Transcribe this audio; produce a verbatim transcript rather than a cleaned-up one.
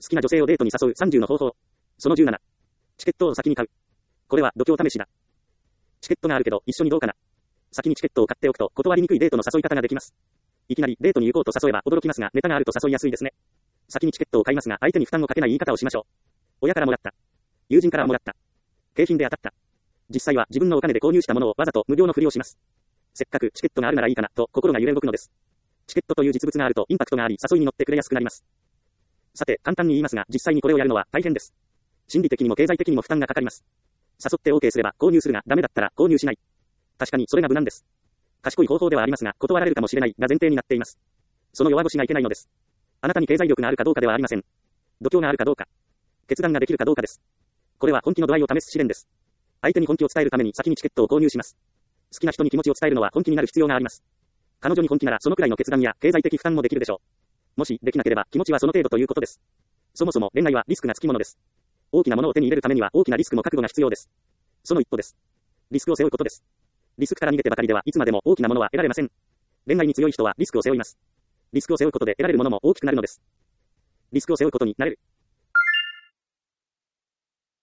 好きな女性をデートに誘うさんじゅうの方法。そのじゅうなな。チケットを先に買う。これは度胸試しだ。チケットがあるけど一緒にどうかな。先にチケットを買っておくと断りにくいデートの誘い方ができます。いきなりデートに行こうと誘えば驚きますが、ネタがあると誘いやすいですね。先にチケットを買いますが、相手に負担をかけない言い方をしましょう。親からもらった。友人からもらった。景品で当たった。実際は自分のお金で購入したものをわざと無料のふりをします。せっかくチケットがあるならいいかなと心が揺れ動くのです。チケットという実物があるとインパクトがあり誘いに乗ってくれやすくなります。さて、簡単に言いますが、実際にこれをやるのは大変です。心理的にも経済的にも負担がかかります。誘って OK すれば購入するがダメだったら購入しない。確かにそれが無難です。賢い方法ではありますが、断られるかもしれないが前提になっています。その弱腰がいけないのです。あなたに経済力があるかどうかではありません。度胸があるかどうか。決断ができるかどうかです。これは本気の度合いを試す試練です。相手に本気を伝えるために先にチケットを購入します。好きな人に気持ちを伝えるのは本気になる必要があります。彼女に本気ならそのくらいの決断や経済的負担もできるでしょう。もしできなければ気持ちはその程度ということです。そもそも恋愛はリスクがつきものです。大きなものを手に入れるためには大きなリスクも覚悟が必要です。その一歩です。リスクを背負うことです。リスクから逃げてばかりではいつまでも大きなものは得られません。恋愛に強い人はリスクを背負います。リスクを背負うことで得られるものも大きくなるのです。リスクを背負うことになれる。